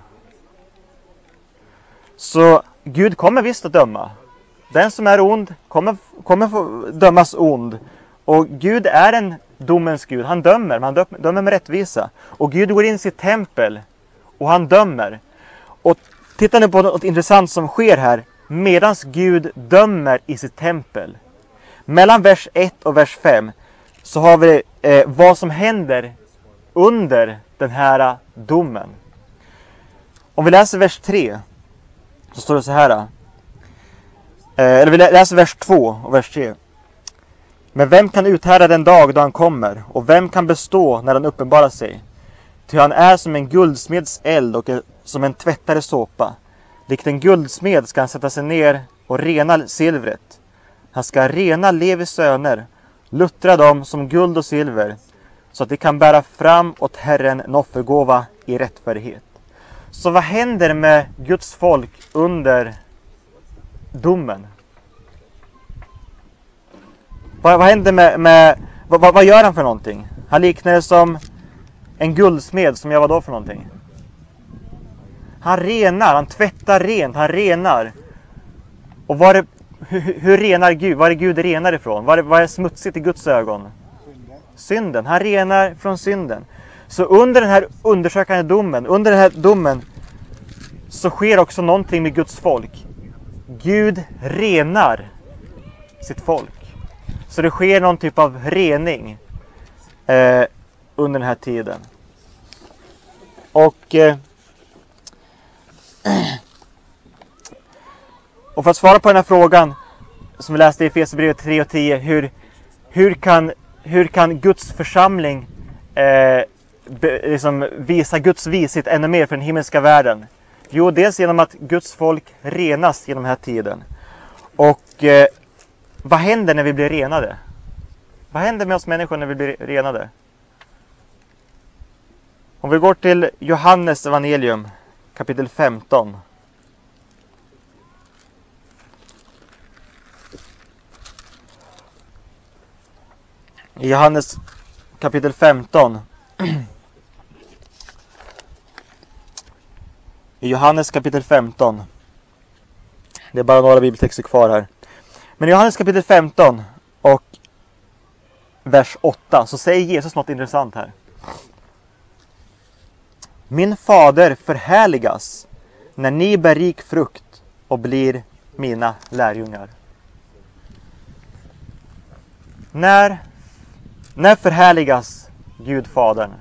Så Gud kommer visst att döma. Den som är ond kommer, kommer få dömas ond. Och Gud är en domens Gud. Han dömer, han dömer med rättvisa. Och Gud går in i sitt tempel och han dömer. Och titta nu på något intressant som sker här. Medans Gud dömer i sitt tempel. Mellan vers ett och vers fem så har vi eh, vad som händer under den här domen. Om vi läser vers tre så står det så här. Eh, eller vi läser vers två och vers tre. Men vem kan uthärda den dag då han kommer? Och vem kan bestå när han uppenbarar sig? Ty han är som en guldsmeds eld och som en tvättare såpa. Likt en guldsmed ska han sätta sig ner och rena silvret. Han ska rena Levis söner, luttra dem som guld och silver, så att de kan bära fram åt Herren en offergåva i rättfärdighet. Så vad händer med Guds folk under domen? Vad, vad händer med, med vad, vad gör han för någonting? Han liknar det som en guldsmed som jag var då för någonting. Han renar, han tvättar rent, han renar. Och vad är, hur, hur renar Gud? Vad är Gud renar ifrån? Vad är, vad är smutsigt i Guds ögon? Synden. Synden, han renar från synden. Så under den här undersökande domen, under den här domen så sker också någonting med Guds folk. Gud renar sitt folk. Så det sker någon typ av rening eh, under den här tiden. Och, eh, och för att svara på den här frågan som vi läste i Efesierbrevet tre och tio. Hur, hur, kan, hur kan Guds församling eh, be, liksom visa Guds vishet ännu mer för den himmelska världen? Jo, dels genom att Guds folk renas genom den här tiden. Och eh, vad händer när vi blir renade? Vad händer med oss människor när vi blir renade? Om vi går till Johannes evangelium kapitel femton. I Johannes kapitel femton. I Johannes kapitel femton. Det är bara några bibeltexter kvar här. Men i Johannes kapitel femton och vers åtta så säger Jesus något intressant här. Min fader förhärligas när ni bär rik frukt och blir mina lärjungar. När, när förhärligas Gud Fadern?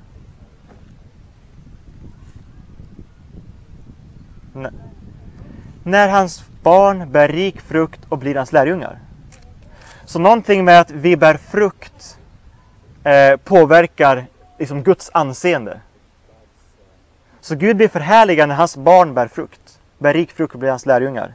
N- när hans barn bär rik frukt och blir hans lärjungar. Så någonting med att vi bär frukt eh, påverkar liksom Guds anseende. Så Gud blir förhärligad när hans barn bär frukt. Bär rik frukt och blir hans lärjungar.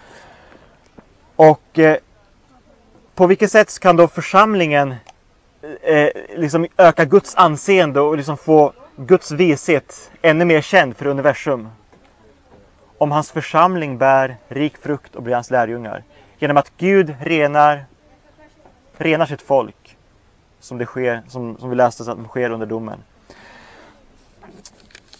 Och eh, på vilket sätt kan då församlingen eh, liksom öka Guds anseende och liksom få Guds vishet ännu mer känd för universum? Om hans församling bär rik frukt och blir hans lärjungar. Genom att Gud renar, renar sitt folk. Som det sker, som, som vi läste att det sker under domen.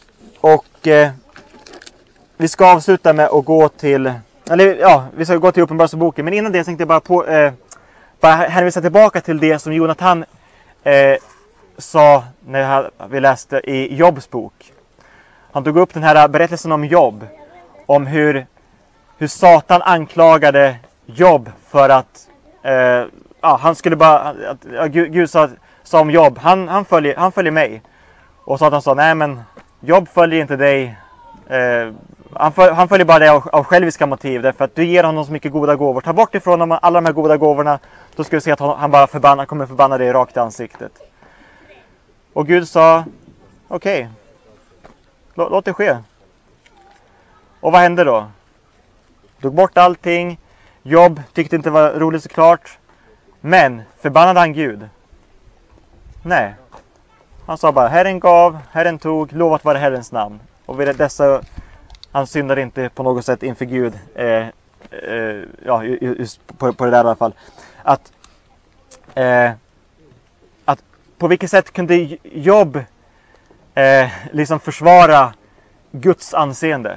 Och eh, vi ska avsluta med att gå till, eller ja, vi ska gå till Uppenbarelseboken. Men innan det tänkte jag bara på, eh, bara hänvisa tillbaka till det som Jonathan eh, sa när vi läste i Jobs bok. Han tog upp den här berättelsen om Job, om hur, hur Satan anklagade Job för att eh, ja, han skulle bara, att, ja, Gud, Gud sa, sa om Job, han, han, följer, han följer mig. Och Satan sa, nej men Job följer inte dig. Eh, han, följer, han följer bara dig av, av själviska motiv, därför att du ger honom så mycket goda gåvor. Ta bort ifrån honom alla de här goda gåvorna, då ska du se att han, han bara förbanna, kommer förbanna dig rakt i ansiktet. Och Gud sa, okej, okay, låt, låt det ske. Och vad hände då? Tog bort allting. Job tyckte inte det var roligt såklart. Men förbannade han Gud? Nej. Han sa bara, Herren gav, Herren tog, lovat vara Herrens namn. Och vid dessa, han syndade inte på något sätt inför Gud. Eh, eh, ja, just på, på det där i alla fall. Att, eh, att på vilket sätt kunde Job eh, liksom försvara Guds anseende?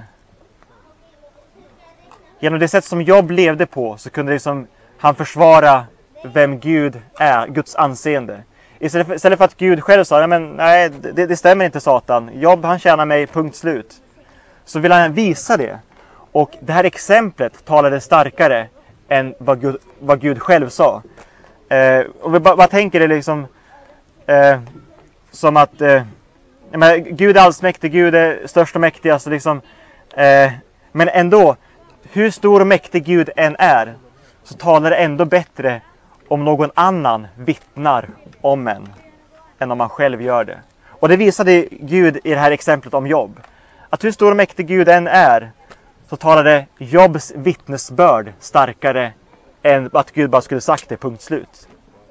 Genom det sätt som Job levde på så kunde liksom han försvara vem Gud är, Guds anseende. Istället för, istället för att Gud själv sa, men nej, det, det stämmer inte Satan. Job, han tjänar mig, punkt slut. Så vill han visa det. Och det här exemplet talade starkare än vad Gud, vad Gud själv sa. Eh, och vi bara, bara tänker det liksom eh, som att eh, men Gud är allsmäktig, Gud är störst och mäktigast. Liksom, eh, men ändå, hur stor och mäktig Gud än är, så talar det ändå bättre om någon annan vittnar om en än om man själv gör det. Och det visade Gud i det här exemplet om Job. Att hur stor och mäktig Gud än är, så talade Jobs vittnesbörd starkare än att Gud bara skulle sagt det, punkt slut.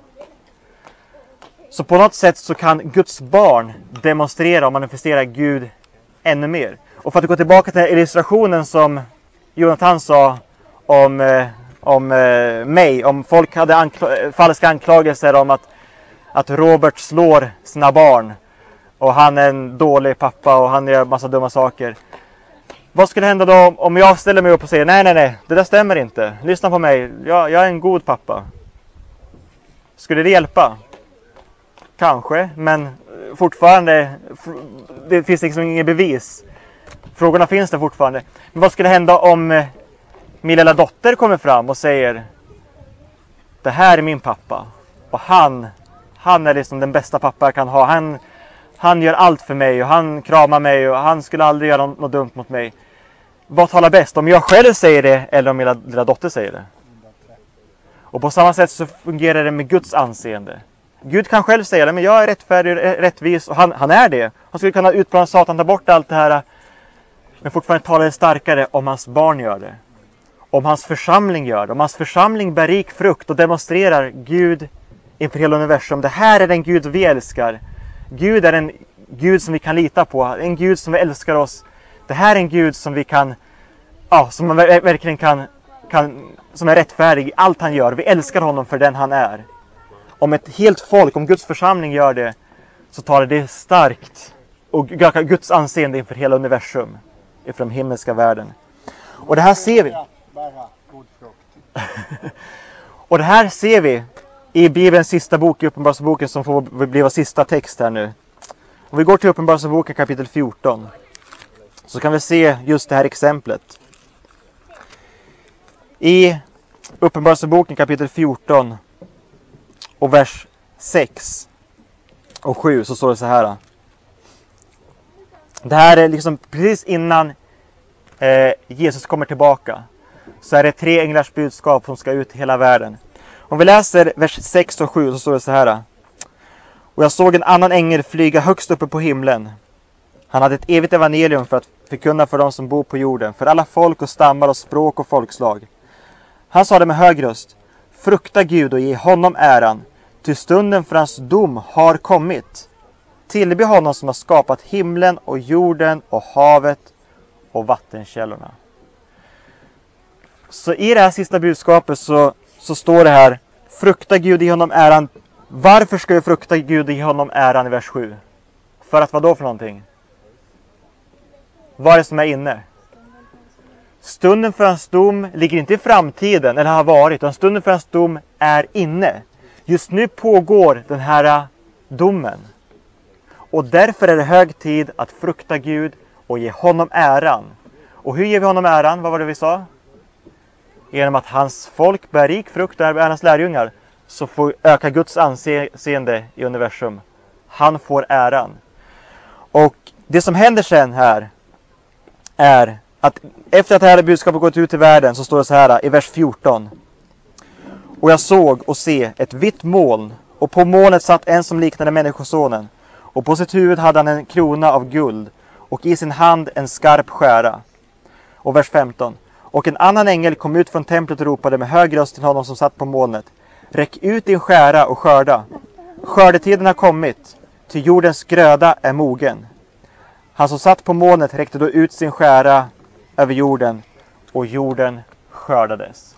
Så på något sätt så kan Guds barn demonstrera och manifestera Gud ännu mer. Och för att gå tillbaka till illustrationen som Jonathan sa om, eh, om eh, mig. Om folk hade ankl- falska anklagelser om att, att Robert slår sina barn. Och han är en dålig pappa och han gör massa dumma saker. Vad skulle hända då om jag ställer mig upp och säger nej, nej, nej, det där stämmer inte. Lyssna på mig, jag, jag är en god pappa. Skulle det hjälpa? Kanske, men fortfarande, det finns liksom inget bevis. Frågorna finns där fortfarande. Men vad skulle hända om min lilla dotter kommer fram och säger, det här är min pappa. Och han, han är liksom den bästa pappa jag kan ha. Han, han gör allt för mig och han kramar mig och han skulle aldrig göra något dumt mot mig. Vad talar bäst? Om jag själv säger det eller om min lilla, lilla dotter säger det? Och på samma sätt så fungerar det med Guds anseende. Gud kan själv säga det, men jag är rättfärdig och rättvis och han, han är det. Han skulle kunna utplåna Satan, ta bort allt det här. Men fortfarande talar det starkare om hans barn gör det. Om hans församling gör det. Om hans församling bär rik frukt och demonstrerar Gud inför hela universum. Det här är den Gud vi älskar. Gud är en Gud som vi kan lita på. En Gud som älskar oss. Det här är en Gud som vi kan, ja, som man verkligen kan, kan, som är rättfärdig i allt han gör. Vi älskar honom för den han är. Om ett helt folk, om Guds församling gör det, så tar det starkt och Guds anseende inför hela universum, inför den himmelska världen. Och det här ser vi. Och det här ser vi i Bibelns sista bok, i Uppenbarelseboken, som får bli vår sista text här nu. Och vi går till Uppenbarelseboken kapitel fjorton. Så kan vi se just det här exemplet. I Uppenbarelseboken kapitel fjorton och vers sex och sju så står det så här. Det här är liksom precis innan eh, Jesus kommer tillbaka. Så är det tre änglars budskap som ska ut i hela världen. Om vi läser vers sex och sju så står det så här. Och jag såg en annan ängel flyga högst uppe på himlen. Han hade ett evigt evangelium för att förkunna för dem som bor på jorden, för alla folk och stammar och språk och folkslag. Han sa det med hög röst: frukta Gud och ge honom äran, till stunden för hans dom har kommit. Tillbe honom som har skapat himlen och jorden och havet och vattenkällorna. Så i det här sista budskapet så, så står det här: frukta Gud och ge honom äran. Varför ska vi frukta Gud och ge honom äran i vers sju? För att vad då för någonting? Vad är det som är inne? Stunden för hans dom ligger inte i framtiden eller har varit, utan stunden för hans dom är inne. Just nu pågår den här domen. Och därför är det hög tid att frukta Gud och ge honom äran. Och hur ger vi honom äran? Vad var det vi sa? Genom att hans folk bär rik frukt och är hans lärjungar, så får öka Guds anseende i universum. Han får äran. Och det som händer sen här är att efter att det här budskapet gått ut till världen, så står det så här i vers fjorton. Och jag såg och se ett vitt moln, och på molnet satt en som liknade människosonen. Och på sitt huvud hade han en krona av guld, och i sin hand en skarp skära. Och vers femton. Och en annan ängel kom ut från templet och ropade med hög röst till honom som satt på molnet. Räck ut din skära och skörda. Skördetiden har kommit, till jordens gröda är mogen. Han som satt på molnet räckte då ut sin skära över jorden, och jorden skördades.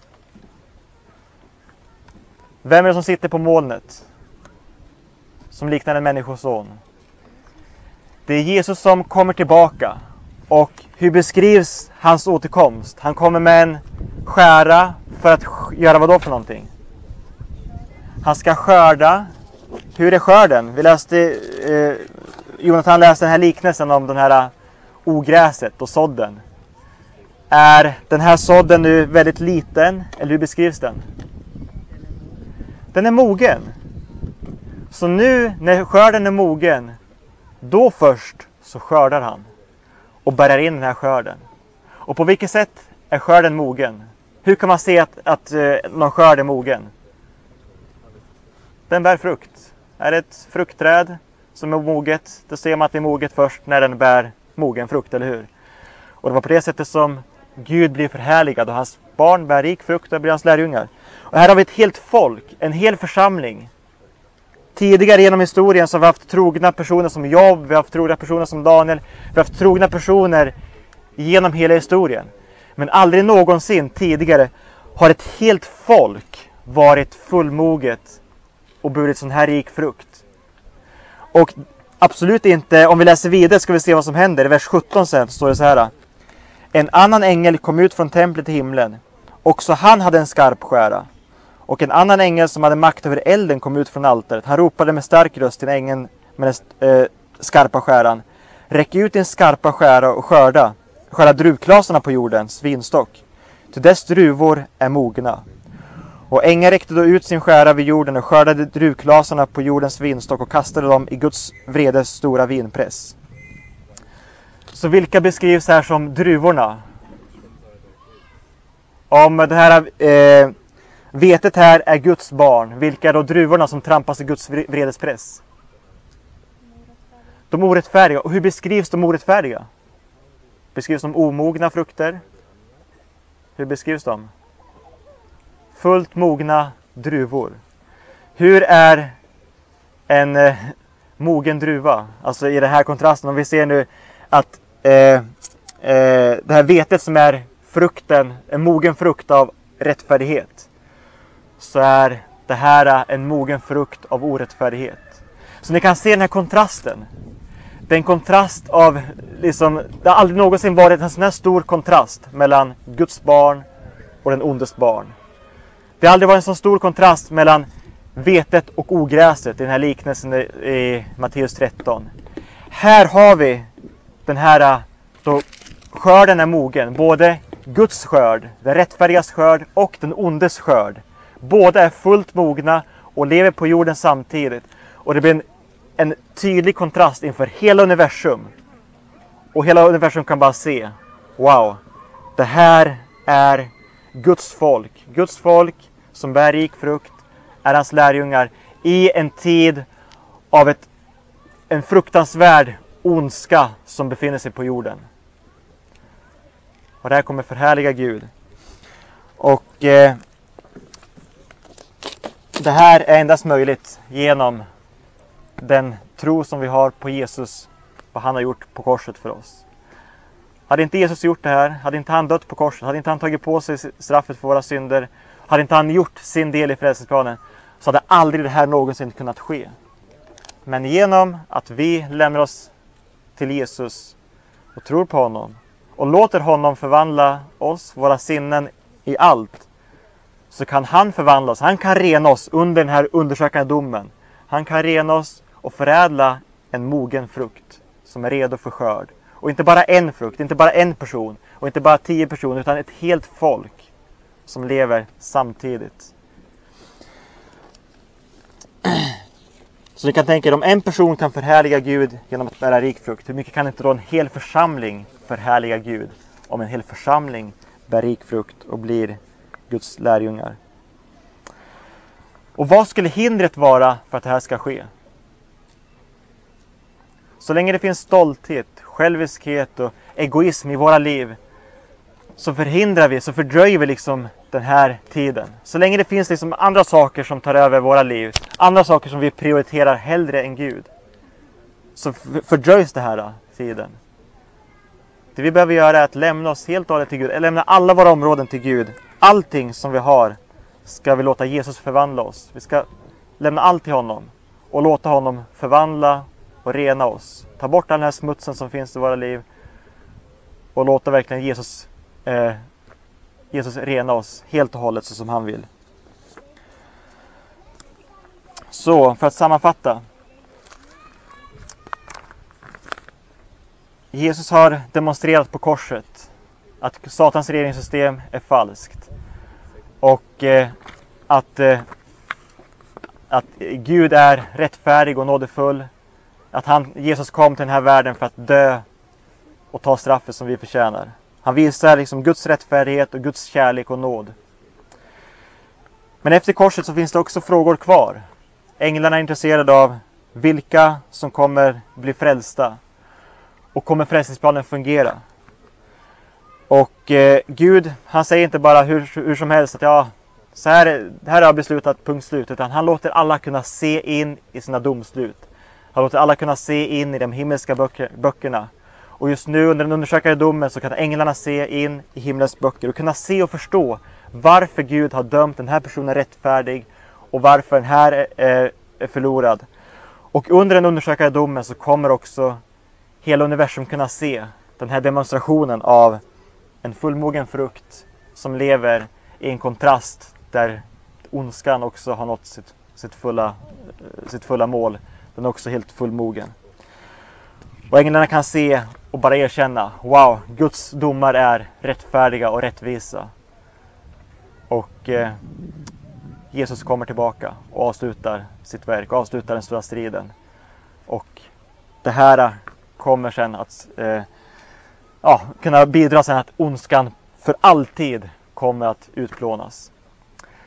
Vem är det som sitter på molnet? Som liknar en människoson. Det är Jesus som kommer tillbaka. Och hur beskrivs hans återkomst? Han kommer med en skära för att göra vad då för någonting? Han ska skörda. Hur är skörden? Vi läste, eh, Jonathan läste den här liknelsen om den här ogräset och sådden. Är den här sådden nu väldigt liten? Eller hur beskrivs den? Den är mogen. Så nu när skörden är mogen, då först så skördar han. Och bärgar in den här skörden. Och på vilket sätt är skörden mogen? Hur kan man se att, att eh, någon skörd är mogen? Den bär frukt. Är det ett fruktträd som är moget, då ser man att det är moget först när den bär mogen frukt, eller hur? Och det var på det sättet som Gud blir förhärligad och hans barn bär rik frukt och blir hans lärjungar. Och här har vi ett helt folk, en hel församling. Tidigare genom historien så har vi haft trogna personer som Job, vi har haft trogna personer som Daniel, vi har haft trogna personer genom hela historien. Men aldrig någonsin tidigare har ett helt folk varit fullmoget och burit sån här rik frukt. Och absolut inte, om vi läser vidare ska vi se vad som händer. I vers sjutton sen står det så här. En annan ängel kom ut från templet i himlen. Också han hade en skarp skära. Och en annan ängel som hade makt över elden kom ut från altaret. Han ropade med stark röst till ängeln med den eh, skarpa skäran. Räck ut din skarpa skära och skörda. Skörda druvklaserna på jordens vinstock. Till dess druvor är mogna. Och ängeln räckte då ut sin skära vid jorden och skördade druvklaserna på jordens vinstock och kastade dem i Guds vredes stora vinpress. Så vilka beskrivs här som druvorna? Om det här eh, vetet här är Guds barn, vilka är då druvorna som trampas i Guds vredespress? De orättfärdiga. Och hur beskrivs de orättfärdiga? Beskrivs de omogna frukter? Hur beskrivs de? Fullt mogna druvor. Hur är en eh, mogen druva? Alltså i den här kontrasten, om vi ser nu att eh, eh, det här vetet som är frukten, en mogen frukt av rättfärdighet, så är det här en mogen frukt av orättfärdighet. Så ni kan se den här kontrasten. Det är en kontrast av, liksom, det har aldrig någonsin varit en sån här stor kontrast mellan Guds barn och den ondes barn. Det har aldrig varit en så stor kontrast mellan vetet och ogräset i den här liknelsen i Matteus tretton. Här har vi den här, då skörden är mogen. Både Guds skörd, den rättfärdigas skörd och den ondes skörd. Båda är fullt mogna och lever på jorden samtidigt. Och det blir en, en tydlig kontrast inför hela universum. Och hela universum kan bara se, wow, det här är Guds folk. Guds folk som bär rik frukt är hans lärjungar i en tid av ett, en fruktansvärd ondska som befinner sig på jorden. Och det här kommer förhärliga Gud. Och eh, det här är endast möjligt genom den tro som vi har på Jesus, vad han har gjort på korset för oss. Hade inte Jesus gjort det här, hade inte han dött på korset, hade inte han tagit på sig straffet för våra synder, hade inte han gjort sin del i frälsningsplanen, så hade aldrig det här någonsin kunnat ske. Men genom att vi lämnar oss till Jesus, och tror på honom och låter honom förvandla oss, våra sinnen i allt, så kan han förvandla oss. Han kan rena oss under den här undersökande domen. Han kan rena oss och förädla en mogen frukt som är redo för skörd. Och inte bara en frukt, inte bara en person och inte bara tio personer, utan ett helt folk som lever samtidigt. Så ni kan tänka er, om en person kan förhärliga Gud genom att bära rik frukt, hur mycket kan inte då en hel församling förhärliga Gud om en hel församling bär rik frukt och blir Guds lärjungar? Och vad skulle hindret vara för att det här ska ske? Så länge det finns stolthet, själviskhet och egoism i våra liv, så förhindrar vi, så fördröjer vi liksom den här tiden. Så länge det finns liksom andra saker som tar över våra liv, andra saker som vi prioriterar hellre än Gud, så fördröjs det här tiden. Det vi behöver göra är att lämna oss helt och hållet till Gud, eller lämna alla våra områden till Gud. Allting som vi har ska vi låta Jesus förvandla oss. Vi ska lämna allt till honom och låta honom förvandla och rena oss. Ta bort all den här smutsen som finns i våra liv och låta verkligen Jesus, eh, Jesus rena oss helt och hållet så som han vill. Så för att sammanfatta. Jesus har demonstrerat på korset att Satans regeringssystem är falskt. Och eh, att, eh, att Gud är rättfärdig och nådefull. Att han, Jesus kom till den här världen för att dö och ta straffet som vi förtjänar. Han visar liksom Guds rättfärdighet och Guds kärlek och nåd. Men efter korset så finns det också frågor kvar. Änglarna är intresserade av vilka som kommer bli frälsta. Och kommer frälsningsplanen fungera? Och eh, Gud, han säger inte bara hur, hur som helst att ja, så här, det här har beslutat, punkt slut. Utan han låter alla kunna se in i sina domslut. Han låter alla kunna se in i de himmelska böcker, böckerna. Och just nu under den undersökande domen så kan änglarna se in i himlens böcker. Och kunna se och förstå varför Gud har dömt den här personen rättfärdig. Och varför den här är, är förlorad. Och under den undersökande domen så kommer också hela universum kunna se den här demonstrationen av en fullmogen frukt som lever i en kontrast där ondskan också har nått sitt, sitt, fulla, sitt fulla mål. Den är också helt fullmogen. Och änglarna kan se och bara erkänna, wow, Guds domar är rättfärdiga och rättvisa. Och eh, Jesus kommer tillbaka och avslutar sitt verk, avslutar den stora striden. Och det här kommer sen att eh, ja, kunna bidra sen att ondskan för alltid kommer att utplånas.